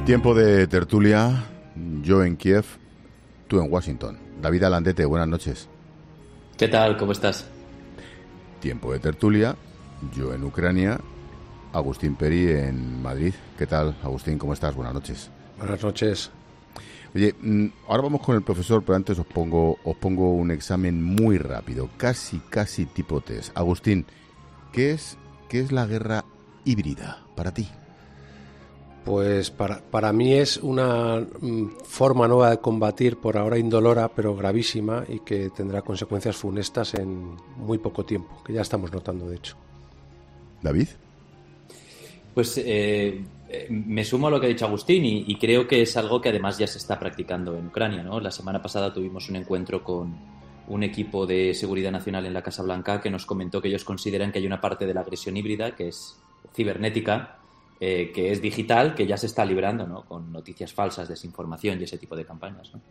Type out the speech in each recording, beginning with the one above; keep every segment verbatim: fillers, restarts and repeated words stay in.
Tiempo de tertulia, yo en Kiev, tú en Washington. David Alandete, buenas noches. ¿Qué tal? ¿Cómo estás? Tiempo de tertulia, yo en Ucrania, Agustín Peri en Madrid. ¿Qué tal, Agustín? ¿Cómo estás? Buenas noches. Buenas noches. Oye, ahora vamos con el profesor, pero antes os pongo, os pongo un examen muy rápido, casi, casi tipo test. Agustín, ¿qué es, qué es la guerra híbrida para ti? Pues para, para mí es una mm, forma nueva de combatir, por ahora indolora, pero gravísima, y que tendrá consecuencias funestas en muy poco tiempo, que ya estamos notando, de hecho. ¿David? Pues eh, me sumo a lo que ha dicho Agustín y, y creo que es algo que además ya se está practicando en Ucrania, ¿no? La semana pasada tuvimos un encuentro con un equipo de seguridad nacional en la Casa Blanca que nos comentó que ellos consideran que hay una parte de la agresión híbrida que es cibernética, Eh, que es digital, que ya se está librando, ¿no? Con noticias falsas, desinformación y ese tipo de campañas, ¿no?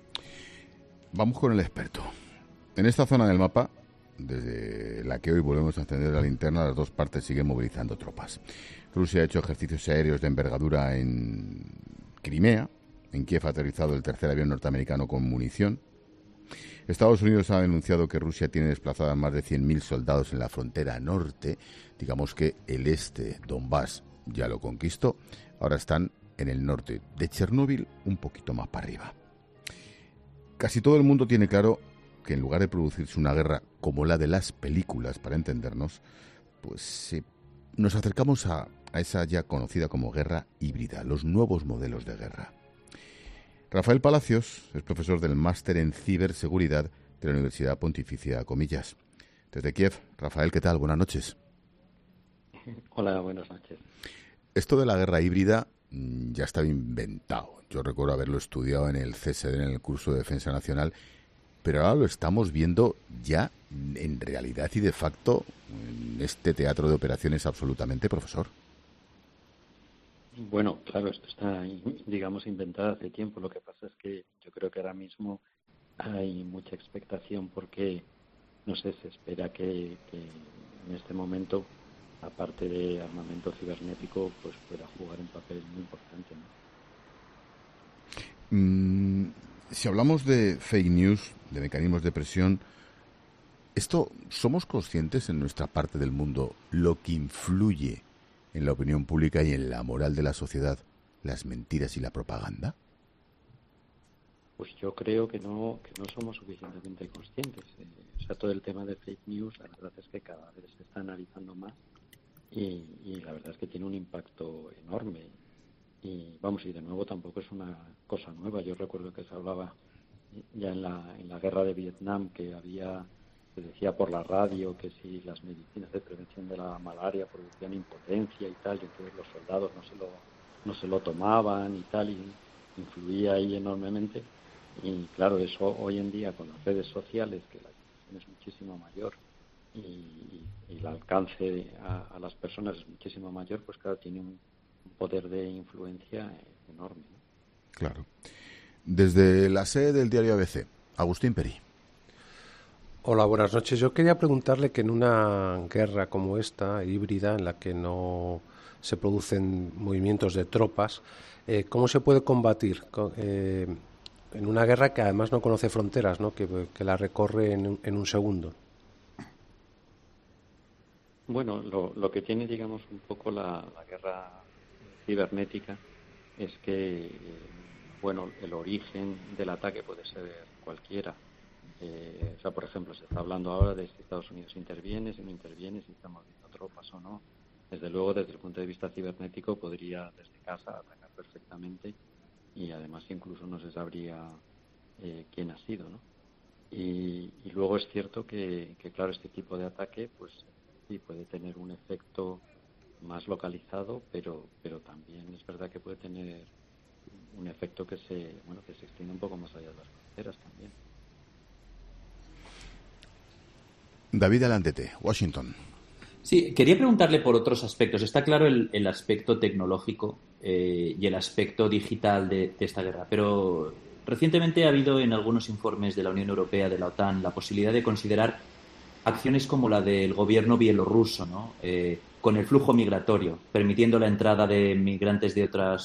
Vamos con el experto. En esta zona del mapa, desde la que hoy volvemos a encender la linterna, las dos partes siguen movilizando tropas. Rusia ha hecho ejercicios aéreos de envergadura en Crimea. En Kiev ha aterrizado el tercer avión norteamericano con munición. Estados Unidos ha denunciado que Rusia tiene desplazadas más de cien mil soldados en la frontera norte. Digamos que el este, Donbass, ya lo conquistó. Ahora están en el norte de Chernóbil, un poquito más para arriba. Casi todo el mundo tiene claro que en lugar de producirse una guerra como la de las películas, para entendernos, pues eh, nos acercamos a, a esa ya conocida como guerra híbrida, los nuevos modelos de guerra. Rafael Palacios es profesor del máster en ciberseguridad de la Universidad Pontificia Comillas. Desde Kiev, Rafael, ¿qué tal? Buenas noches. Hola, buenas noches. Esto de la guerra híbrida mmm, ya estaba inventado. Yo recuerdo haberlo estudiado en el C S D, en el curso de Defensa Nacional, pero ahora lo estamos viendo ya en realidad y de facto en este teatro de operaciones absolutamente, profesor. Bueno, claro, esto está, digamos, inventado hace tiempo. Lo que pasa es que yo creo que ahora mismo hay mucha expectación porque, no sé, se espera que, que en este momento, aparte de armamento cibernético, pues pueda jugar un papel muy importante, ¿no? Mm, si hablamos de fake news, de mecanismos de presión, ¿esto somos conscientes en nuestra parte del mundo lo que influye en la opinión pública y en la moral de la sociedad, las mentiras y la propaganda? Pues yo creo que no que no somos suficientemente conscientes. Eh, o sea, todo el tema de fake news, la verdad es que cada vez se está analizando más. Y, y la verdad es que tiene un impacto enorme. Y vamos, y de nuevo tampoco es una cosa nueva. Yo recuerdo que se hablaba ya en la, en la guerra de Vietnam, que había, se decía por la radio que si las medicinas de prevención de la malaria producían impotencia y tal, y entonces los soldados no se lo, no se lo tomaban y tal, y influía ahí enormemente. Y claro, eso hoy en día con las redes sociales, que la difusión es muchísimo mayor, y, y, y el alcance a, a las personas es muchísimo mayor, pues claro, tiene un, un poder de influencia enorme, ¿no? Claro. Desde la sede del diario A B C, Agustín Peri. Hola, buenas noches. Yo quería preguntarle que en una guerra como esta, híbrida, en la que no se producen movimientos de tropas, eh, ¿cómo se puede combatir eh, en una guerra que además no conoce fronteras, ¿no? que, que la recorre en, en un segundo? Bueno, lo, lo que tiene, digamos, un poco la, la guerra cibernética es que, eh, bueno, el origen del ataque puede ser cualquiera. Eh, o sea, por ejemplo, se está hablando ahora de si Estados Unidos interviene, si no interviene, si estamos viendo tropas o no. Desde luego, desde el punto de vista cibernético, podría desde casa atacar perfectamente y además incluso no se sabría eh, quién ha sido, ¿no? Y, y luego es cierto que, que, claro, este tipo de ataque, pues sí puede tener un efecto más localizado, pero pero también es verdad que puede tener un efecto que se bueno que se extiende un poco más allá de las fronteras también. David Alandete, Washington. Sí, quería preguntarle por otros aspectos. Está claro el, el aspecto tecnológico eh, y el aspecto digital de, de esta guerra, pero recientemente ha habido en algunos informes de la Unión Europea, de la OTAN, la posibilidad de considerar acciones como la del gobierno bielorruso, ¿no? Eh, con el flujo migratorio, permitiendo la entrada de migrantes de otras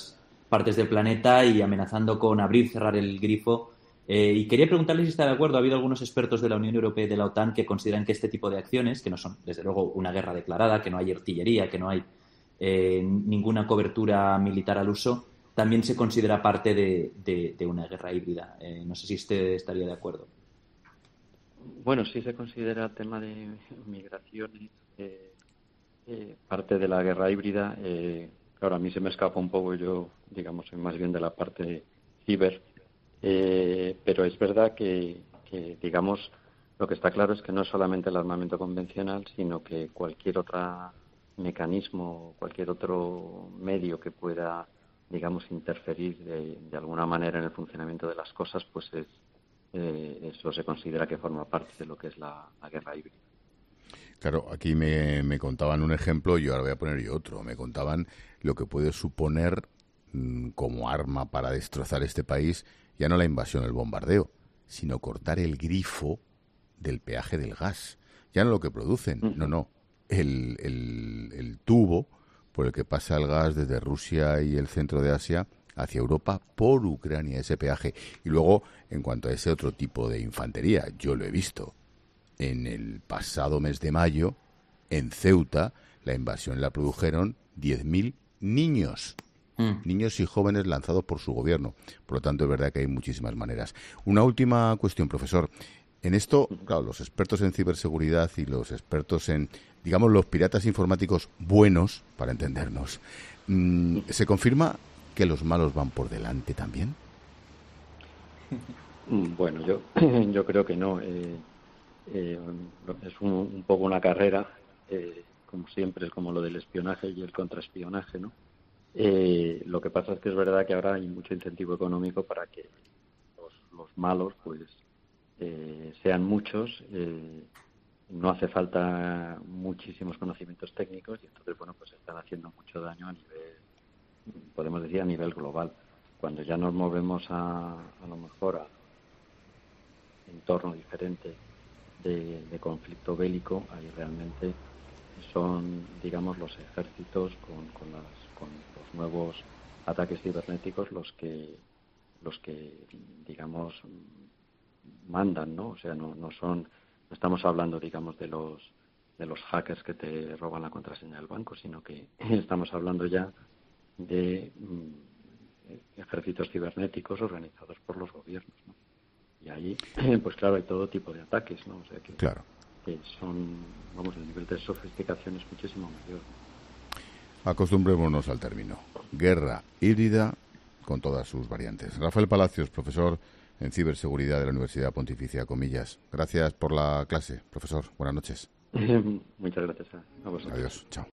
partes del planeta y amenazando con abrir, cerrar el grifo. Eh, y quería preguntarle si está de acuerdo. Ha habido algunos expertos de la Unión Europea y de la OTAN que consideran que este tipo de acciones, que no son, desde luego, una guerra declarada, que no hay artillería, que no hay eh, ninguna cobertura militar al uso, también se considera parte de, de, de una guerra híbrida. Eh, no sé si usted estaría de acuerdo. Bueno, sí se considera el tema de migraciones eh, eh, parte de la guerra híbrida. Eh, claro, a mí se me escapa un poco, yo, digamos, soy más bien de la parte ciber. Eh, pero es verdad que, que, digamos, lo que está claro es que no es solamente el armamento convencional, sino que cualquier otro mecanismo, cualquier otro medio que pueda, digamos, interferir de, de alguna manera en el funcionamiento de las cosas, pues es, eh, eso se considera que forma parte de lo que es la, la guerra híbrida. Claro, aquí me, me contaban un ejemplo y ahora voy a poner yo otro. Me contaban lo que puede suponer mmm, como arma para destrozar este país, ya no la invasión, el bombardeo, sino cortar el grifo del peaje del gas. Ya no lo que producen, uh-huh. no, no, el, el, el tubo por el que pasa el gas desde Rusia y el centro de Asia hacia Europa por Ucrania, ese peaje. Y luego, en cuanto a ese otro tipo de infantería, yo lo he visto. En el pasado mes de mayo, en Ceuta, la invasión la produjeron diez mil niños. Mm. Niños y jóvenes lanzados por su gobierno. Por lo tanto, es verdad que hay muchísimas maneras. Una última cuestión, profesor. En esto, claro, los expertos en ciberseguridad y los expertos en, digamos, los piratas informáticos buenos, para entendernos, ¿se confirma que los malos van por delante también? Bueno, yo, yo creo que no. Eh... Eh, es un, un poco una carrera, eh, como siempre, es como lo del espionaje y el contraespionaje, ¿no? Eh, lo que pasa es que es verdad que ahora hay mucho incentivo económico para que los, los malos, pues, eh, sean muchos. Eh, no hace falta muchísimos conocimientos técnicos y entonces, bueno, pues están haciendo mucho daño a nivel, podemos decir, a nivel global. Cuando ya nos movemos a, a lo mejor a entorno diferente De, de conflicto bélico, ahí realmente son, digamos, los ejércitos con, con, las, con los nuevos ataques cibernéticos los que, los que digamos, mandan, ¿no? O sea, no, no son, no estamos hablando, digamos, de los de los hackers que te roban la contraseña del banco, sino que estamos hablando ya de mm, ejércitos cibernéticos organizados por los gobiernos, ¿no? Y ahí, pues claro, hay todo tipo de ataques, ¿no? O sea que, claro. que son, vamos, el nivel de sofisticación es muchísimo mayor. Acostumbrémonos al término. Guerra híbrida con todas sus variantes. Rafael Palacios, profesor en ciberseguridad de la Universidad Pontificia Comillas. Gracias por la clase, profesor. Buenas noches. Muchas gracias a vosotros. Adiós. Chao.